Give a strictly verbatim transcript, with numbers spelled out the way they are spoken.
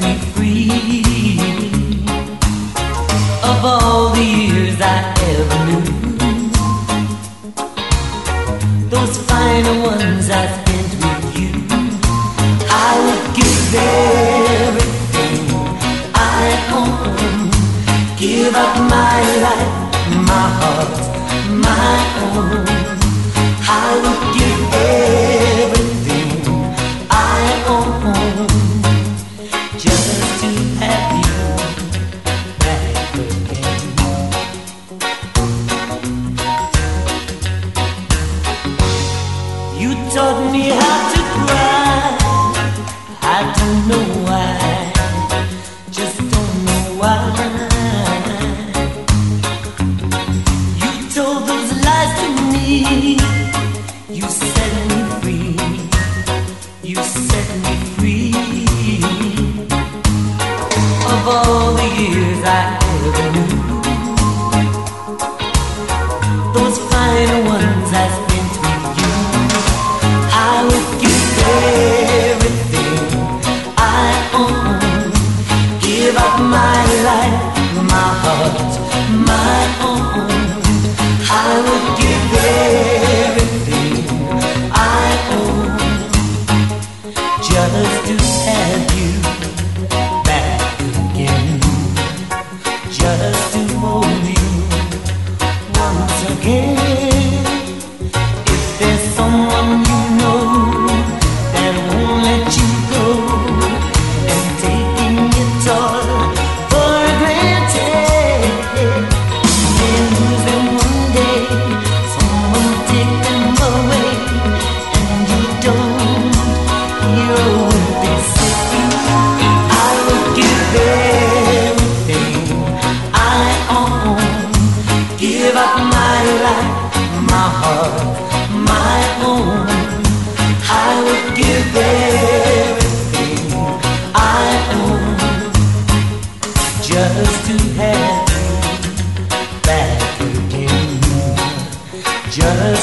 me free of all the years I ever knew. Those final ones I spent with you, I would give everything I own, give up my life, my heart, my own. I would give everything I own just to have you back again. You taught me how to cry. I don't know why, just don't know why. You told those lies to me. You set me free. You set me free of all the years I ever knew. Those final ones I spent with you, I would give everything I own, give up my life, my heart, my own. I would give everything I own just to have you back again, just to hold you once again. If there's someone you know that won't let you go and taking it all for granted, then losing one day, someone take them away, and you don't hear a word they say. I would give everything I own, give up my life, my heart, my own. I would give everything I own just to have you back again, just